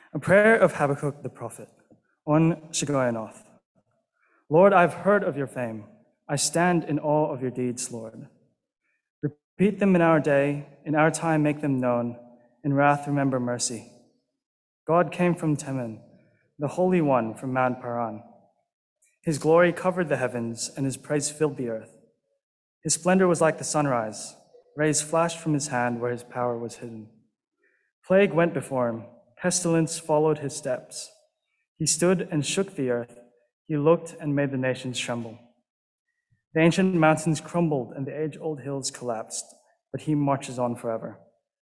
A prayer of Habakkuk the prophet, on Shigionoth. Lord, I've heard of your fame. I stand in awe of your deeds, Lord. Repeat them in our day, in our time make them known. In wrath remember mercy. God came from Teman, the Holy One from Mount Paran. His glory covered the heavens, and his praise filled the earth. His splendor was like the sunrise. Rays flashed from his hand where his power was hidden. Plague went before him. Pestilence followed his steps. He stood and shook the earth. He looked and made the nations tremble. The ancient mountains crumbled and the age-old hills collapsed, but he marches on forever.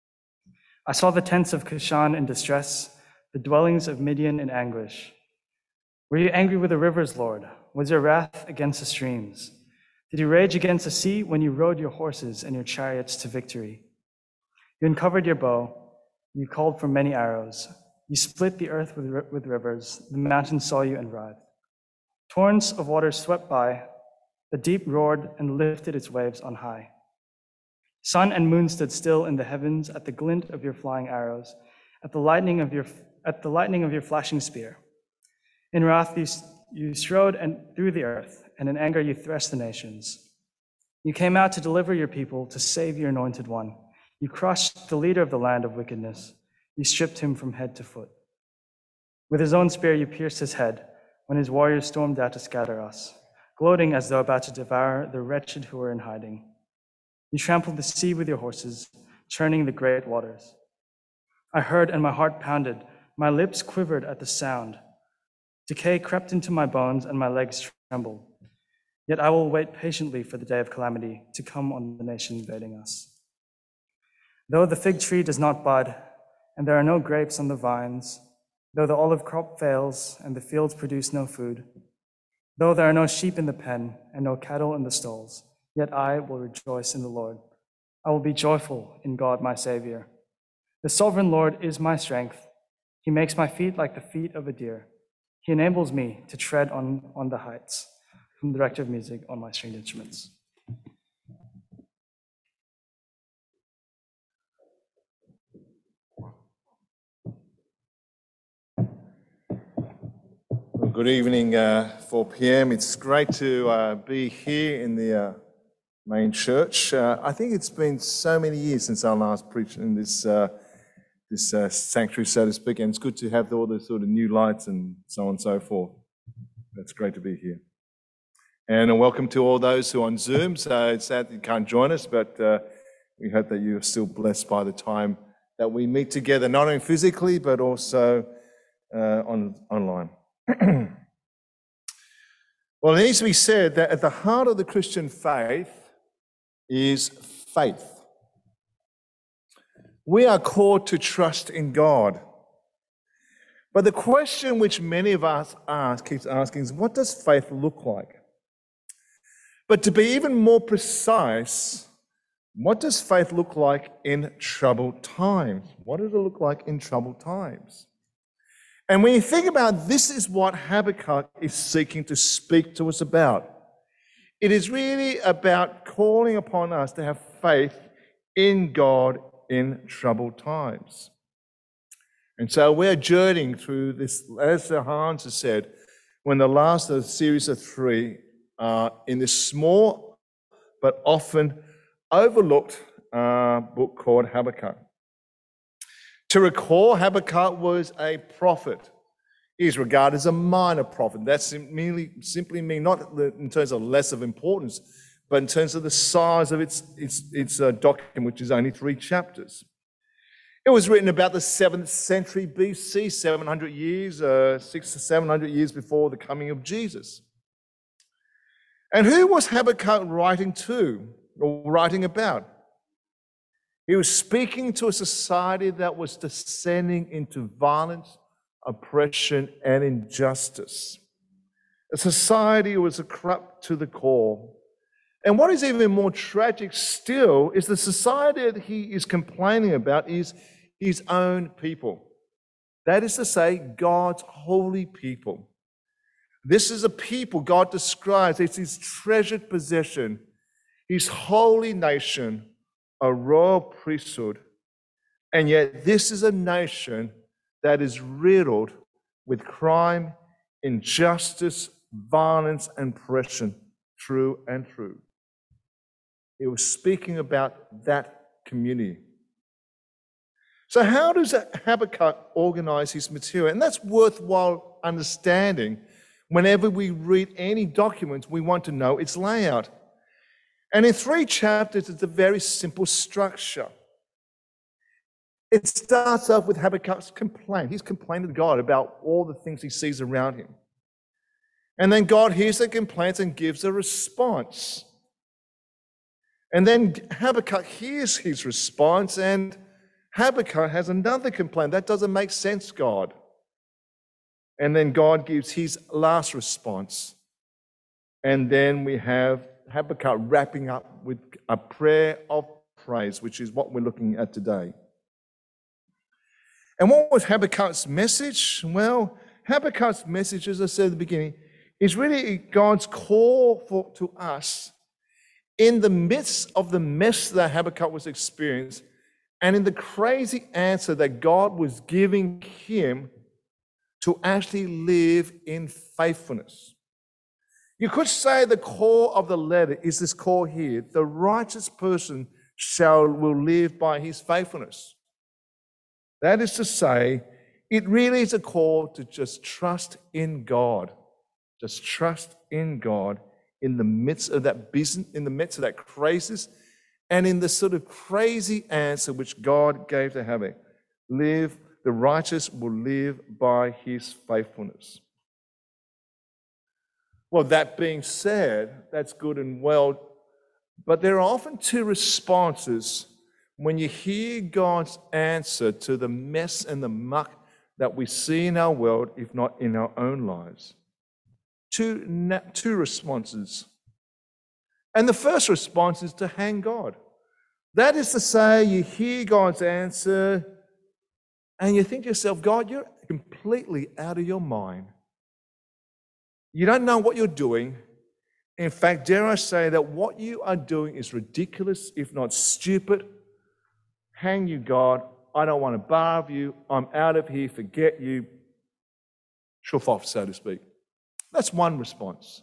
I saw the tents of Cushan in distress, the dwellings of Midian in anguish. Were you angry with the rivers, Lord? Was your wrath against the streams? Did you rage against the sea when you rode your horses and your chariots to victory? You uncovered your bow. You called for many arrows. You split the earth with rivers. The mountains saw you and writhed. Torrents of water swept by. The deep roared and lifted its waves on high. Sun and moon stood still in the heavens at the glint of your flying arrows, at the lightning of your flashing spear. In wrath you strode through the earth, and in anger you threshed the nations. You came out to deliver your people, to save your anointed one. You crushed the leader of the land of wickedness. You stripped him from head to foot. With his own spear you pierced his head when his warriors stormed out to scatter us, gloating as though about to devour the wretched who were in hiding. You trampled the sea with your horses, churning the great waters. I heard and my heart pounded. My lips quivered at the sound. Decay crept into my bones and my legs trembled. Yet I will wait patiently for the day of calamity to come on the nation invading us. Though the fig tree does not bud, and there are no grapes on the vines, though the olive crop fails, and the fields produce no food, though there are no sheep in the pen, and no cattle in the stalls, yet I will rejoice in the Lord. I will be joyful in God my Savior. The sovereign Lord is my strength. He makes my feet like the feet of a deer. He enables me to tread on the heights. From the director of music on my stringed instruments. Well, good evening, 4 p.m. It's great to be here in the main church. I think it's been so many years since I last preached in this sanctuary, so to speak, and it's good to have all the sort of new lights and so on and so forth. It's great to be here. And welcome to all those who are on Zoom. So it's sad that you can't join us, but we hope that you're still blessed by the time that we meet together, not only physically, but also online. Well, it needs to be said that at the heart of the Christian faith is faith. We are called to trust in God. But the question which many of us keeps asking is, what does faith look like? But to be even more precise, what does faith look like in troubled times? What does it look like in troubled times? And when you think about this is what Habakkuk is seeking to speak to us about. It is really about calling upon us to have faith in God in troubled times. And so we're journeying through this, as Hans has said, when the last of the series of 3 in this small but often overlooked book called Habakkuk. To recall, Habakkuk was a prophet. He is regarded as a minor prophet. That simply means not in terms of less of importance, but in terms of the size of its document, which is only 3 chapters. It was written about the 7th century BC, 700 years, 600 to 700 years before the coming of Jesus. And who was Habakkuk writing to or writing about? He was speaking to a society that was descending into violence, oppression, and injustice. A society that was corrupt to the core. And what is even more tragic still is the society that he is complaining about is his own people. That is to say, God's holy people. This is a people God describes as his treasured possession, his holy nation, a royal priesthood. And yet this is a nation that is riddled with crime, injustice, violence, and oppression through and through. He was speaking about that community. So how does Habakkuk organize his material? And that's worthwhile understanding. Whenever we read any document, we want to know its layout. And in 3 chapters, it's a very simple structure. It starts off with Habakkuk's complaint. He's complaining to God about all the things he sees around him. And then God hears the complaints and gives a response. And then Habakkuk hears his response, and Habakkuk has another complaint. That doesn't make sense, God. And then God gives his last response. And then we have Habakkuk wrapping up with a prayer of praise, which is what we're looking at today. And what was Habakkuk's message? Well, Habakkuk's message, as I said at the beginning, is really God's call to us in the midst of the mess that Habakkuk was experiencing, and in the crazy answer that God was giving him, to actually live in faithfulness. You could say the core of the letter is this core here: the righteous person will live by his faithfulness. That is to say, it really is a call to just trust in God. Just trust in God in the midst of that business, in the midst of that crisis, and in the sort of crazy answer which God gave to Habakkuk. The righteous will live by his faithfulness. Well, that being said, that's good and well, but there are often 2 responses when you hear God's answer to the mess and the muck that we see in our world, if not in our own lives. Two responses. And the first response is to hang God. That is to say, you hear God's answer and you think to yourself, God, you're completely out of your mind. You don't know what you're doing. In fact, dare I say that what you are doing is ridiculous, if not stupid. Hang you, God. I don't want to bother you. I'm out of here. Forget you. Shoof off, so to speak. That's one response.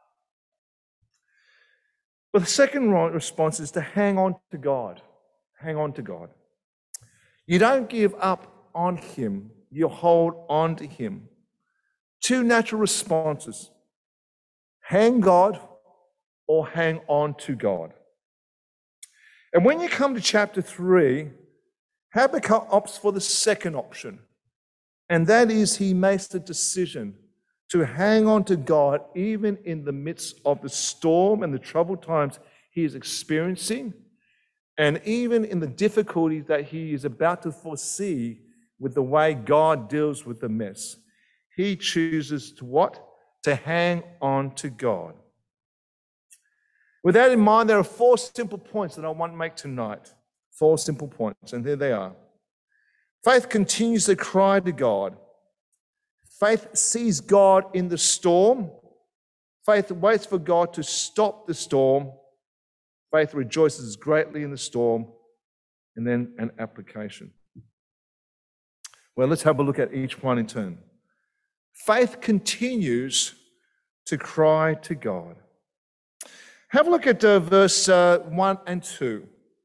But the second response is to hang on to God. Hang on to God. You don't give up on him. You hold on to him. 2 natural responses: hang God or hang on to God. And when you come to chapter 3, Habakkuk opts for the second option, and that is he makes the decision to hang on to God even in the midst of the storm and the troubled times he is experiencing, and even in the difficulties that he is about to foresee with the way God deals with the mess. He chooses to what? To hang on to God. With that in mind, there are 4 simple points that I want to make tonight. 4 simple points, and here they are. Faith continues to cry to God. Faith sees God in the storm. Faith waits for God to stop the storm. Faith rejoices greatly in the storm. And then an application. Well, let's have a look at each one in turn. Faith continues to cry to God. Have a look at verse 1 and 2.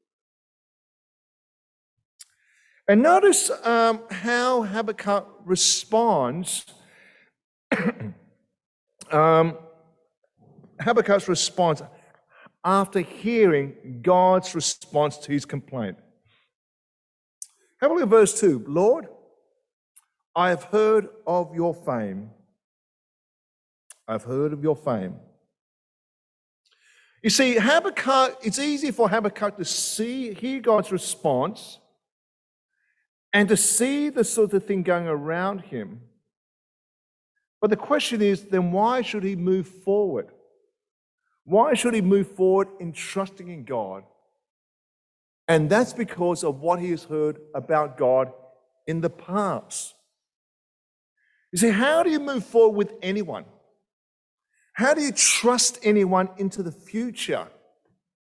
And notice how Habakkuk responds. Habakkuk's response after hearing God's response to his complaint. Have a look at verse 2. Lord, I have heard of your fame. I've heard of your fame. You see, Habakkuk, it's easy for Habakkuk to hear God's response and to see the sort of thing going around him. But the question is, then why should he move forward? Why should he move forward in trusting in God? And that's because of what he has heard about God in the past. You see, how do you move forward with anyone? How do you trust anyone into the future?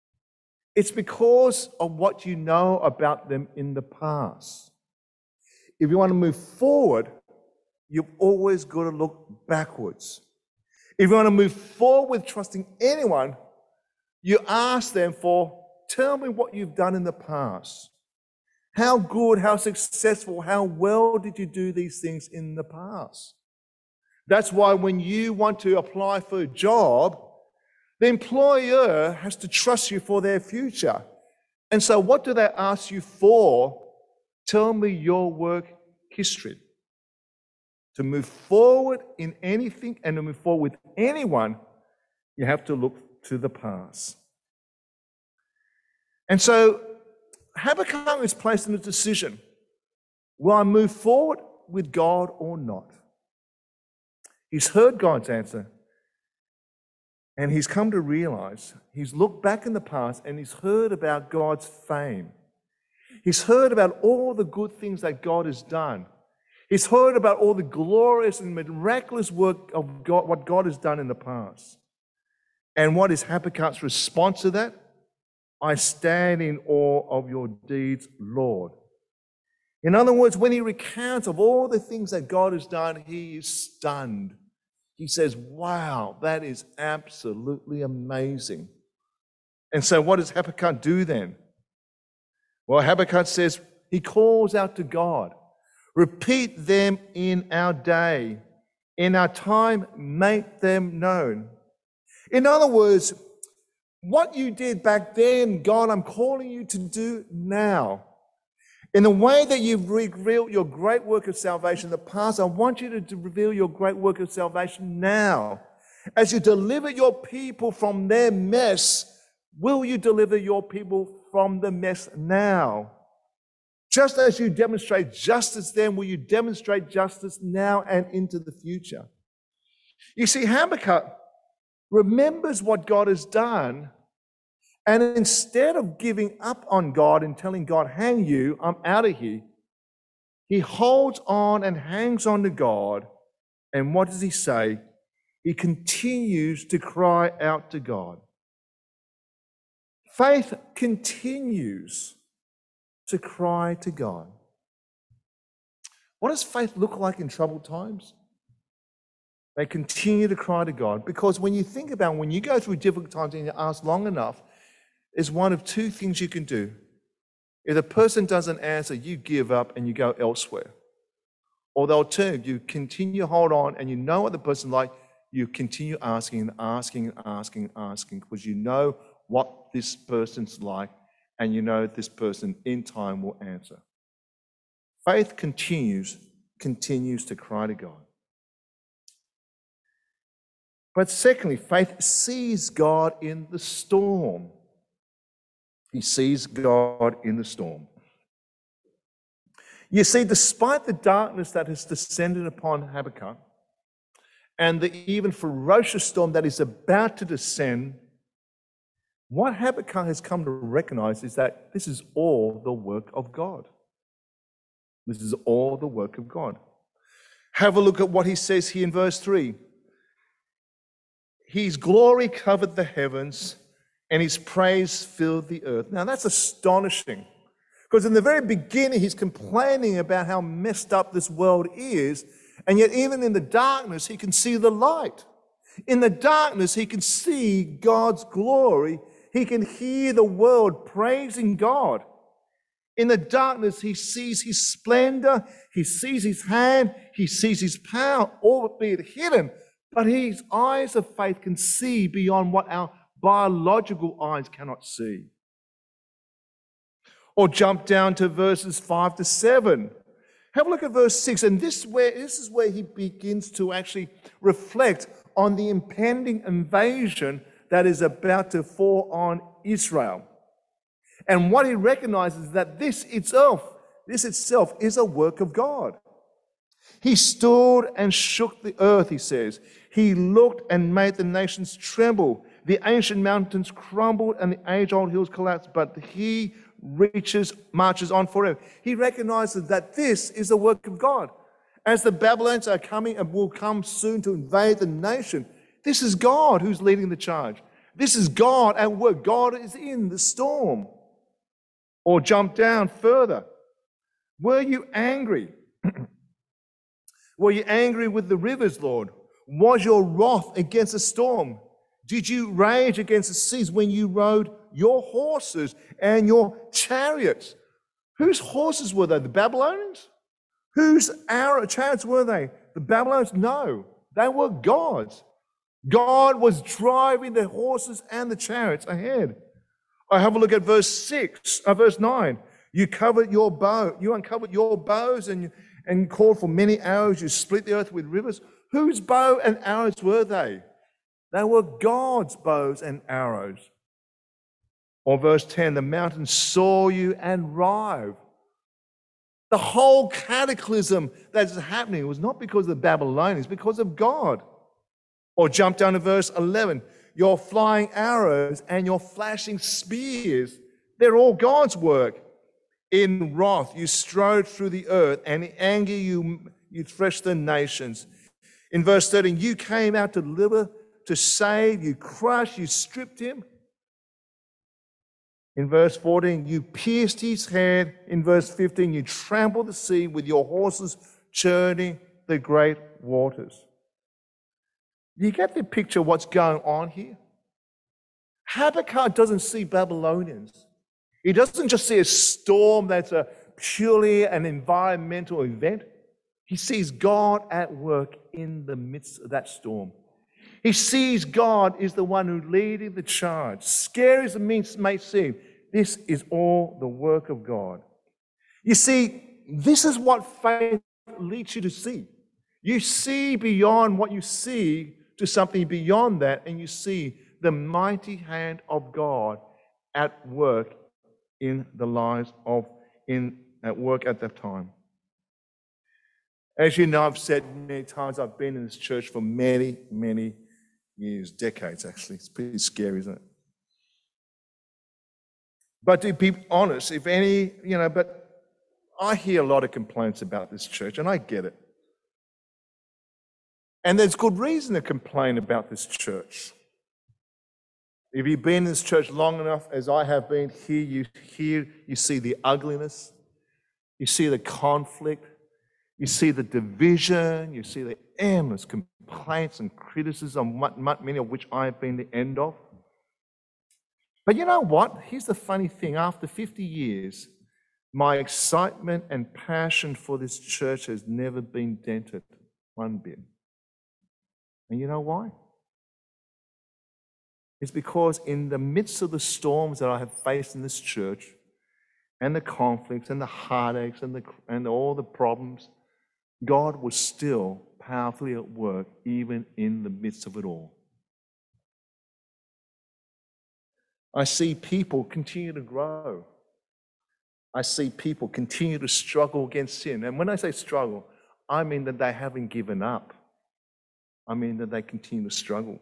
It's because of what you know about them in the past. if you want to move forward, you've always got to look backwards. If you want to move forward with trusting anyone, you ask them for, tell me what you've done in the past. How good, how successful, how well did you do these things in the past? That's why when you want to apply for a job, the employer has to trust you for their future. And so what do they ask you for? Tell me your work history. To move forward in anything and to move forward with anyone, you have to look to the past. And so Habakkuk is placed in a decision. Will I move forward with God or not? He's heard God's answer. And he's come to realize, he's looked back in the past and he's heard about God's fame. He's heard about all the good things that God has done. He's heard about all the glorious and miraculous work of God, what God has done in the past. And what is Habakkuk's response to that? I stand in awe of your deeds, Lord. In other words, when he recounts of all the things that God has done, he is stunned. He says, wow, that is absolutely amazing. And so what does Habakkuk do then? Well, Habakkuk says, he calls out to God. Repeat them in our day. In our time, make them known. In other words, what you did back then, God, I'm calling you to do now. In the way that you've revealed your great work of salvation in the past, I want you to reveal your great work of salvation now. As you deliver your people from their mess, will you deliver your people from the mess now? Just as you demonstrate justice then, will you demonstrate justice now and into the future? You see, Habakkuk remembers what God has done, and instead of giving up on God and telling God, hang you, I'm out of here, he holds on and hangs on to God. And what does he say? He continues to cry out to God. Faith continues to cry to God. What does faith look like in troubled times? They continue to cry to God, because when you think about when you go through difficult times and you ask long enough, there's one of two things you can do. If the person doesn't answer, you give up and you go elsewhere. Or the alternative, you continue to hold on and you know what the person's like, you continue asking and asking and asking and asking, because you know what this person's like and you know this person in time will answer. Faith continues to cry to God. But secondly, faith sees God in the storm. He sees God in the storm. You see, despite the darkness that has descended upon Habakkuk and the even ferocious storm that is about to descend, what Habakkuk has come to recognize is that this is all the work of God. This is all the work of God. Have a look at what he says here in verse 3. His glory covered the heavens, and his praise filled the earth. Now that's astonishing, because in the very beginning he's complaining about how messed up this world is, and yet even in the darkness he can see the light. In the darkness he can see God's glory. He can hear the world praising God. In the darkness he sees his splendor, he sees his hand, he sees his power, albeit hidden, but his eyes of faith can see beyond what our biological eyes cannot see. Or jump down to verses 5 to 7. Have a look at verse 6, and this is where he begins to actually reflect on the impending invasion that is about to fall on Israel. And what he recognizes is that this itself is a work of God. He stood and shook the earth, he says. He looked and made the nations tremble. The ancient mountains crumbled and the age-old hills collapsed, but he marches on forever. He recognizes that this is the work of God. As the Babylonians are coming and will come soon to invade the nation, this is God who's leading the charge. This is God at work. God is in the storm. Or jump down further. Were you angry Were you angry with the rivers, Lord? Was your wrath against the storm? Did you rage against the seas when you rode your horses and your chariots? Whose horses were they? The Babylonians? Whose chariots were they? The Babylonians? No, they were God's. God was driving the horses and the chariots ahead. I have a look at verse 9. You uncovered your bows and called for many arrows. You split the earth with rivers. Whose bow and arrows were they? They were God's bows and arrows. Or verse 10, the mountains saw you and writhed. The whole cataclysm that's happening was not because of the Babylonians, because of God. Or jump down to verse 11. Your flying arrows and your flashing spears, they're all God's work. In wrath you strode through the earth, and in anger you threshed the nations. In verse 13, you came out to deliver, to save, you crushed, you stripped him. In verse 14, you pierced his head. In verse 15, you trampled the sea with your horses, churning the great waters. You get the picture of what's going on here? Habakkuk doesn't see Babylonians. He doesn't just see a storm that's purely an environmental event. He sees God at work in the midst of that storm. He sees God is the one who's leading the charge. Scary as it may seem, this is all the work of God. You see, this is what faith leads you to see. You see beyond what you see to something beyond that, and you see the mighty hand of God at work in the lives at work at that time. As you know, I've said many times, I've been in this church for many, many years, decades actually. It's pretty scary, isn't it? But to be honest, but I hear a lot of complaints about this church, and I get it. And there's good reason to complain about this church. If you've been in this church long enough, as I have been, you see the ugliness, you see the conflict, you see the division, you see the endless complaints and criticism, many of which I have been the end of. But you know what? Here's the funny thing. After 50 years, my excitement and passion for this church has never been dented one bit. And you know why? It's because in the midst of the storms that I have faced in this church, and the conflicts and the heartaches and all the problems, God was still powerfully at work even in the midst of it all. I see people continue to grow. I see people continue to struggle against sin. And when I say struggle, I mean that they haven't given up. I mean that they continue to struggle.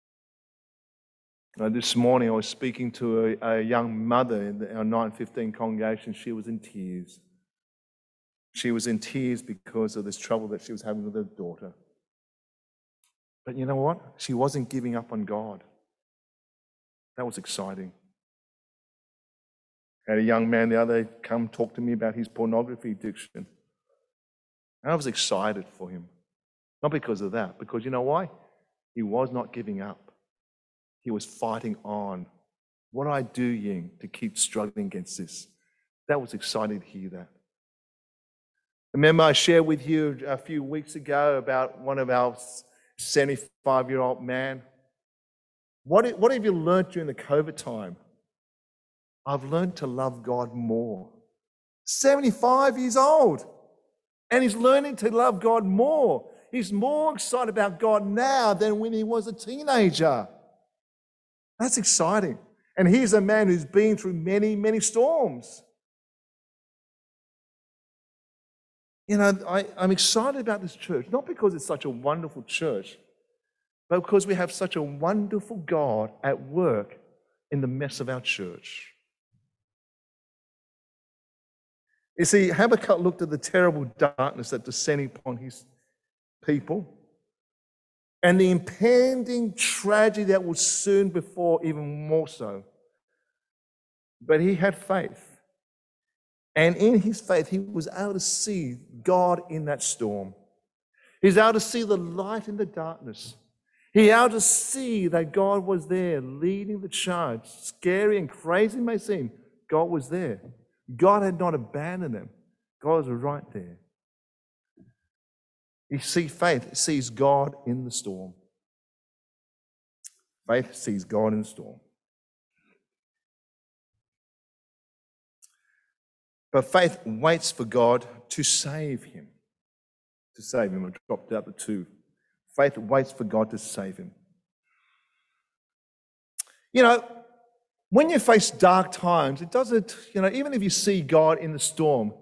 This morning I was speaking to a young mother in our 915 congregation. She was in tears. She was in tears because of this trouble that she was having with her daughter. But you know what? She wasn't giving up on God. That was exciting. I had a young man the other day come talk to me about his pornography addiction. And I was excited for him. Not because of that, because you know why? He was not giving up. He was fighting on. What do I do, Ying, to keep struggling against this? That was exciting to hear that. Remember I shared with you a few weeks ago about one of our 75-year-old man. What have you learned during the COVID time? I've learned to love God more. 75 years old. And he's learning to love God more. He's more excited about God now than when he was a teenager. That's exciting. And here's a man who's been through many, many storms. You know, I'm excited about this church, not because it's such a wonderful church, but because we have such a wonderful God at work in the mess of our church. You see, Habakkuk looked at the terrible darkness that descended upon his people and the impending tragedy that would soon befall even more so. But he had faith. And in his faith, he was able to see God in that storm. He's able to see the light in the darkness. He's able to see that God was there leading the charge. Scary and crazy it may seem, God was there. God had not abandoned them. God was right there. You see, faith sees God in the storm. Faith sees God in the storm. But faith waits for God to save him. To save him. I dropped out the two. Faith waits for God to save him. You know, when you face dark times, it doesn't, even if you see God in the storm,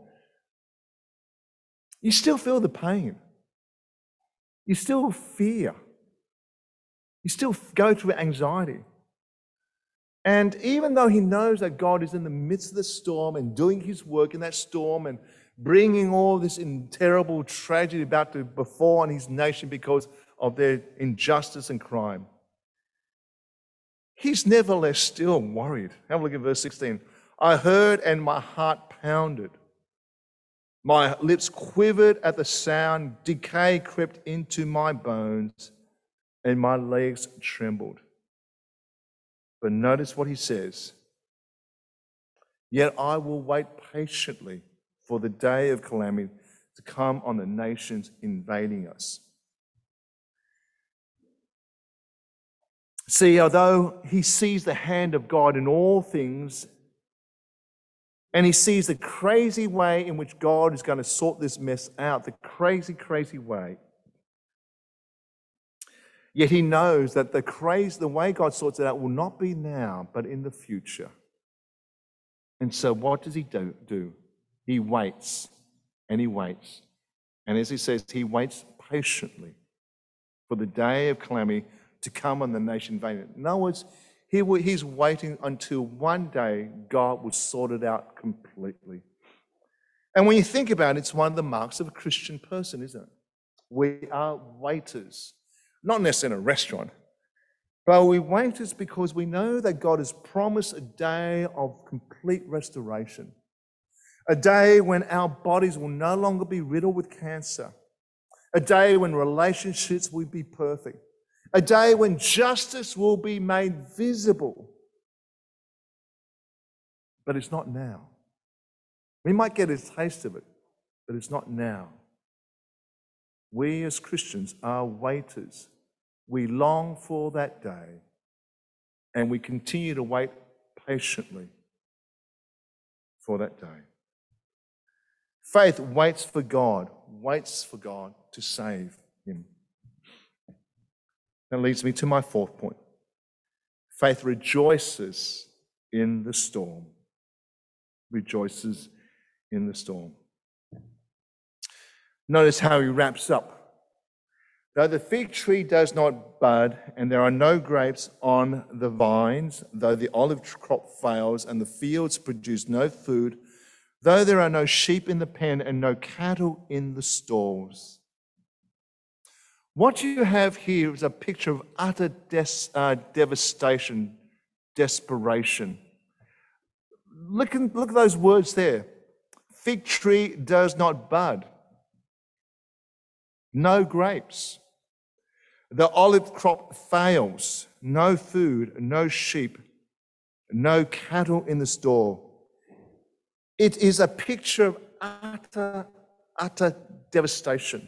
you still feel the pain. You still fear. You still go through anxiety. And even though he knows that God is in the midst of the storm and doing his work in that storm and bringing all this terrible tragedy about to befall on his nation because of their injustice and crime, he's nevertheless still worried. Have a look at verse 16. I heard and my heart pounded. My lips quivered at the sound. Decay crept into my bones and my legs trembled. But notice what he says. Yet I will wait patiently for the day of calamity to come on the nations invading us. See, although he sees the hand of God in all things, and he sees the crazy way in which God is going to sort this mess out, the crazy, crazy way, yet he knows that the way God sorts it out will not be now, but in the future. And so what does he do? He waits, and he waits. And as he says, he waits patiently for the day of calamity to come on the nation invading. In other words, he's waiting until one day God will sort it out completely. And when you think about it, it's one of the marks of a Christian person, isn't it? We are waiters. Not necessarily in a restaurant, but we wait because we know that God has promised a day of complete restoration. A day when our bodies will no longer be riddled with cancer. A day when relationships will be perfect. A day when justice will be made visible. But it's not now. We might get a taste of it, but it's not now. We as Christians are waiters. We long for that day, and we continue to wait patiently for that day. Faith waits for God to save him. That leads me to my fourth point. Faith rejoices in the storm. Rejoices in the storm. Notice how he wraps up. Though the fig tree does not bud, and there are no grapes on the vines, though the olive crop fails, and the fields produce no food, though there are no sheep in the pen and no cattle in the stalls. What you have here is a picture of utter devastation, desperation. Look at those words there. Fig tree does not bud. No grapes. The olive crop fails. No food, no sheep, no cattle in the stall. It is a picture of utter devastation.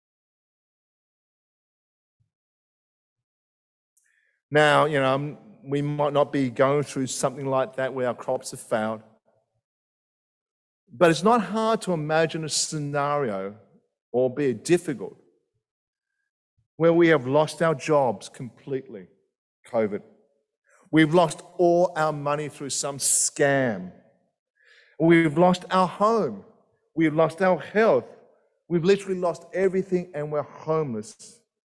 Now, we might not be going through something like that where our crops have failed. But it's not hard to imagine a scenario, albeit difficult, where we have lost our jobs completely, COVID. We've lost all our money through some scam. We've lost our home. We've lost our health. We've literally lost everything and we're homeless.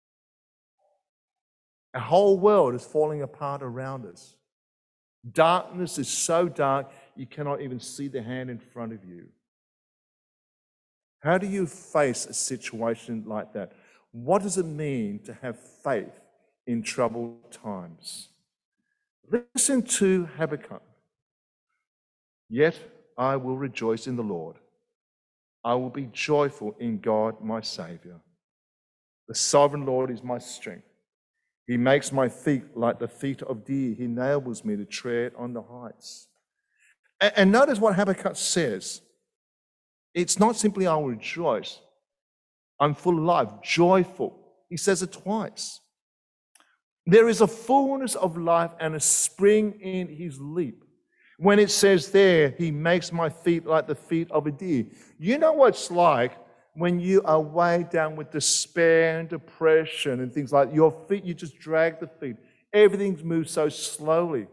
Our whole world is falling apart around us. Darkness is so dark you cannot even see the hand in front of you. How do you face a situation like that? What does it mean to have faith in troubled times? Listen to Habakkuk. Yet I will rejoice in the Lord. I will be joyful in God my Saviour. The sovereign Lord is my strength. He makes my feet like the feet of deer. He enables me to tread on the heights. And notice what Habakkuk says. It's not simply I'll rejoice. I'm full of life, joyful. He says it twice. There is a fullness of life and a spring in his leap. When it says there, he makes my feet like the feet of a deer. You know what it's like when you are weighed down with despair and depression and things like your feet, you just drag the feet. Everything moves so slowly.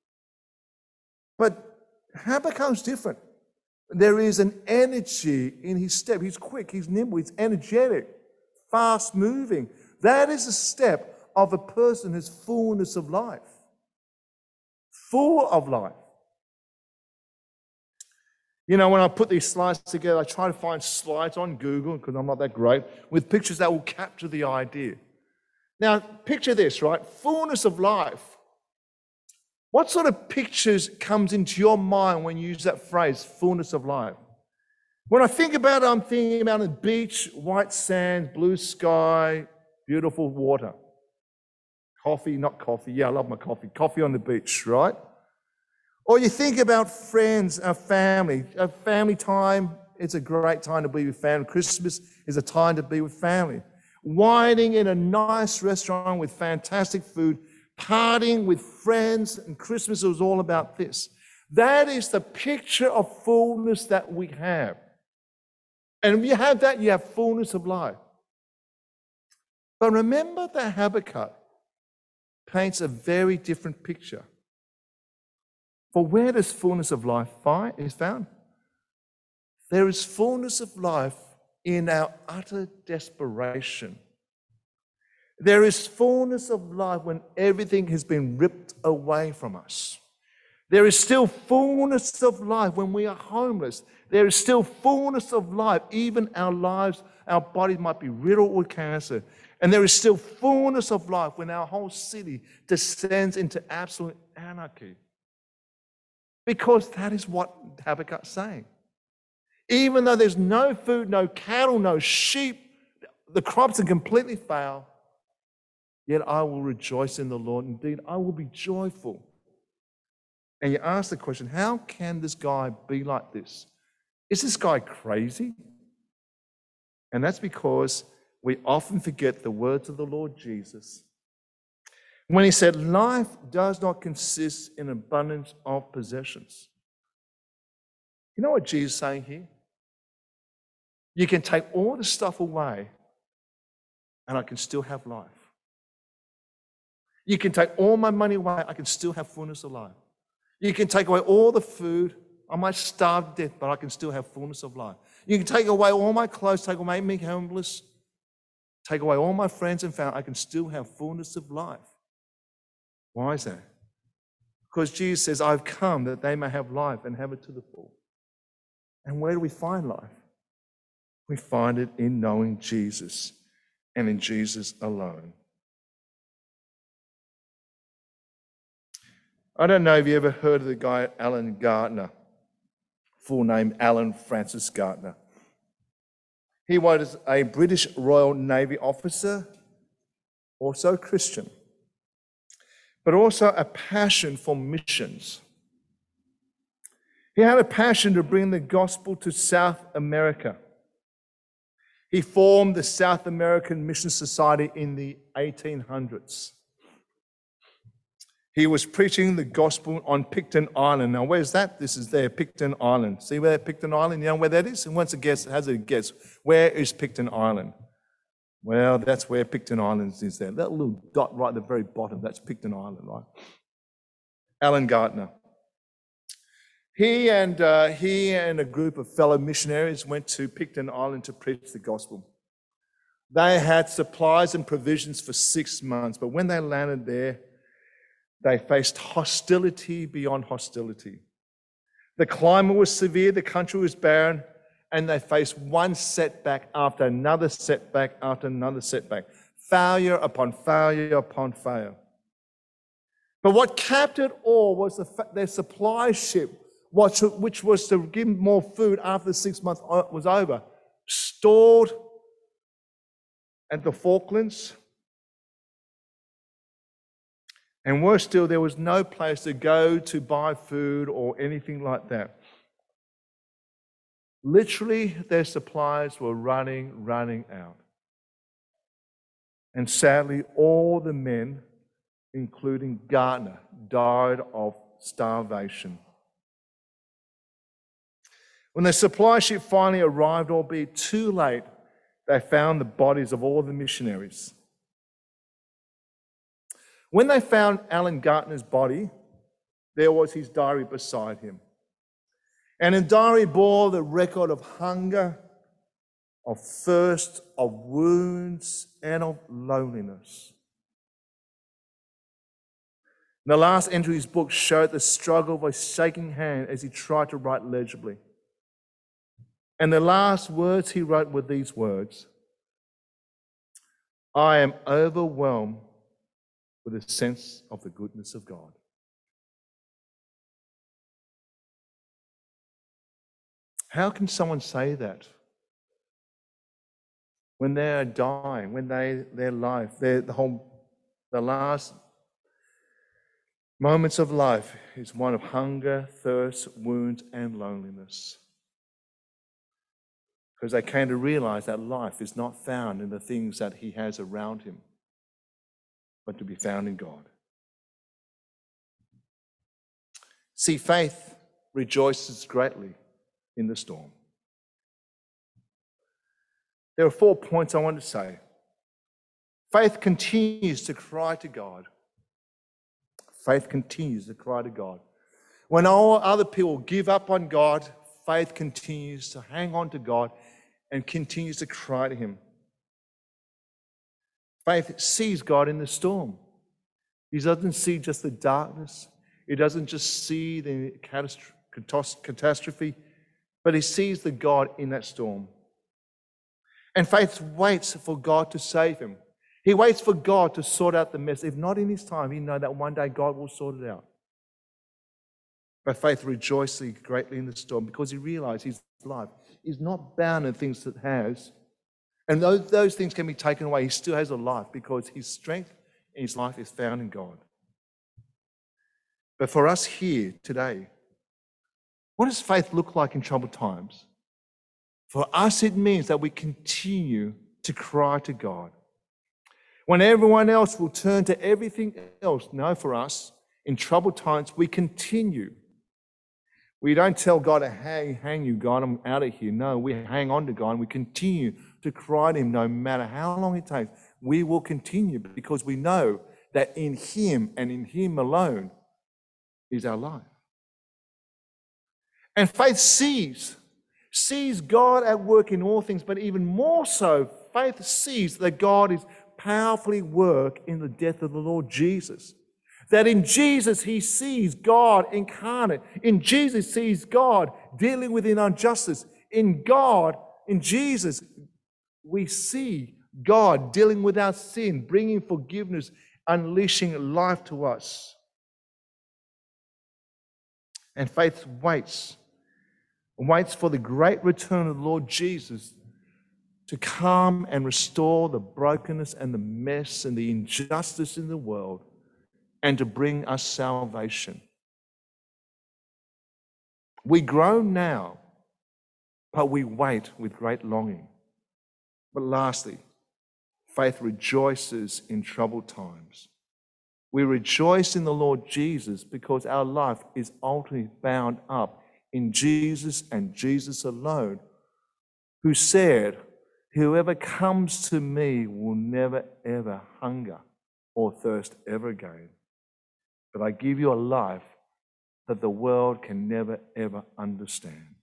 But Habakkuk's different. There is an energy in his step. He's quick, he's nimble, he's energetic, fast moving. That is a step of a person who's fullness of life. Full of life. You know, when I put these slides together, I try to find slides on Google, because I'm not that great, with pictures that will capture the idea. Now, picture this, right? Fullness of life. What sort of pictures comes into your mind when you use that phrase, fullness of life? When I think about it, I'm thinking about a beach, white sand, blue sky, beautiful water. Coffee, not coffee. Yeah, I love my coffee. Coffee on the beach, right? Or you think about friends, a family. A family time, it's a great time to be with family. Christmas is a time to be with family. Whining in a nice restaurant with fantastic food, partying with friends, and Christmas was all about this. That is the picture of fullness that we have. And if you have that, you have fullness of life. But remember that Habakkuk paints a very different picture. For where does fullness of life is found? There is fullness of life in our utter desperation. There is fullness of life when everything has been ripped away from us. There is still fullness of life when we are homeless. There is still fullness of life, even our lives, our bodies might be riddled with cancer. And there is still fullness of life when our whole city descends into absolute anarchy. Because that is what Habakkuk's saying. Even though there's no food, no cattle, no sheep, the crops are completely failed, yet I will rejoice in the Lord. Indeed, I will be joyful. And you ask the question, how can this guy be like this? Is this guy crazy? And that's because we often forget the words of the Lord Jesus when he said, life does not consist in abundance of possessions. You know what Jesus is saying here? You can take all the stuff away and I can still have life. You can take all my money away, I can still have fullness of life. You can take away all the food, I might starve to death, but I can still have fullness of life. You can take away all my clothes, take away me homeless, take away all my friends and family, I can still have fullness of life. Why is that? Because Jesus says, I've come that they may have life and have it to the full. And where do we find life? We find it in knowing Jesus and in Jesus alone. I don't know if you ever heard of the guy Alan Gardner, full name Alan Francis Gardner. He was a British Royal Navy officer, also Christian, but also a passion for missions. He had a passion to bring the gospel to South America. He formed the South American Mission Society in the 1800s. He was preaching the gospel on Picton Island. Now, where's that? This is there, Picton Island. See where Picton Island? You know where that is? And once a guess, has a guess. Where is Picton Island? Well, that's where Picton Island is there. That little dot right at the very bottom, that's Picton Island, right? Alan Gardner. He and a group of fellow missionaries went to Picton Island to preach the gospel. They had supplies and provisions for 6 months, but when they landed there, they faced hostility beyond hostility. The climate was severe, the country was barren, and they faced one setback after another setback after another setback. Failure upon failure upon failure. But what capped it all was their supply ship, which was to give them more food after the 6 months was over, stalled at the Falklands. And worse still, there was no place to go to buy food or anything like that. Literally, their supplies were running out. And sadly, all the men, including Gartner, died of starvation. When the supply ship finally arrived, albeit too late, they found the bodies of all the missionaries. When they found Alan Gartner's body, there was his diary beside him. And the diary bore the record of hunger, of thirst, of wounds, and of loneliness. And the last entry of his book showed the struggle of a shaking hand as he tried to write legibly. And the last words he wrote were these words: "I am overwhelmed with a sense of the goodness of God." How can someone say that when they are dying, when their life, the last moments of life is one of hunger, thirst, wounds, and loneliness? Because they came to realize that life is not found in the things that he has around him, but to be found in God. See, faith rejoices greatly in the storm. There are 4 points I want to say. Faith continues to cry to God. Faith continues to cry to God. When all other people give up on God, faith continues to hang on to God and continues to cry to him. Faith sees God in the storm. He doesn't see just the darkness. He doesn't just see the catastrophe, but he sees the God in that storm. And faith waits for God to save him. He waits for God to sort out the mess. If not in his time, he knows that one day God will sort it out. But faith rejoices greatly in the storm because he realizes his life is not bound in things that has. And those things can be taken away. He still has a life because his strength in his life is found in God. But for us here today, what does faith look like in troubled times? For us, it means that we continue to cry to God. When everyone else will turn to everything else, no, for us, in troubled times, we continue. We don't tell God, hey, hang you, God, I'm out of here. No, we hang on to God and we continue to cry to him no matter how long it takes. We will continue because we know that in him and in him alone is our life. And faith sees God at work in all things, but even more so, faith sees that God is powerfully work in the death of the Lord Jesus. That in Jesus he sees God incarnate. In Jesus sees God dealing with injustice. In Jesus, we see God dealing with our sin, bringing forgiveness, unleashing life to us. And faith waits for the great return of the Lord Jesus to come and restore the brokenness and the mess and the injustice in the world and to bring us salvation. We groan now, but we wait with great longing. But lastly, faith rejoices in troubled times. We rejoice in the Lord Jesus because our life is ultimately bound up in Jesus and Jesus alone, who said, "Whoever comes to me will never ever hunger or thirst ever again. But I give you a life that the world can never ever understand."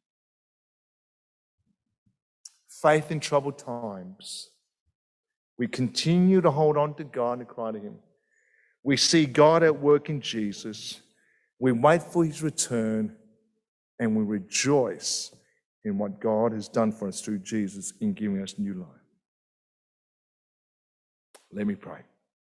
Faith in troubled times. We continue to hold on to God and cry to him. We see God at work in Jesus. We wait for his return. And we rejoice in what God has done for us through Jesus in giving us new life. Let me pray.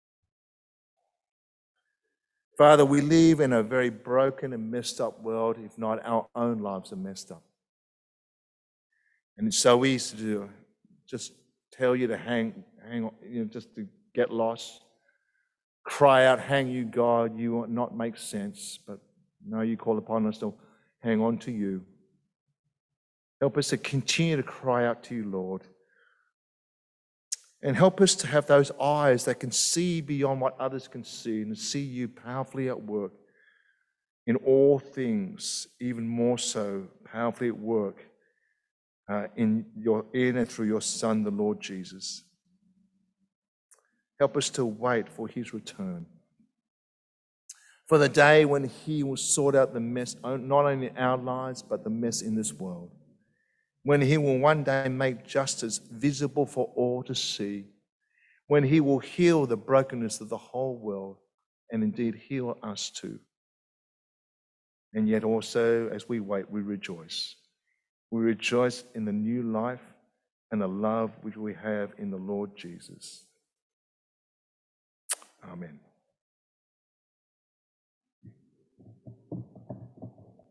Father, we live in a very broken and messed up world, if not our own lives are messed up. And it's so easy to just tell you to hang on, just to get lost. Cry out, hang you, God, you will not make sense. But no, you call upon us to hang on to you. Help us to continue to cry out to you, Lord. And help us to have those eyes that can see beyond what others can see and see you powerfully at work in all things, even more so powerfully at work in and through your Son, the Lord Jesus. Help us to wait for his return. For the day when he will sort out the mess, not only in our lives, but the mess in this world. When he will one day make justice visible for all to see. When he will heal the brokenness of the whole world and indeed heal us too. And yet also, as we wait, we rejoice. We rejoice in the new life and the love which we have in the Lord Jesus. Amen.